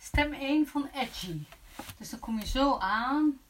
Stem 1 van Edgy. Dus dan kom je zo aan.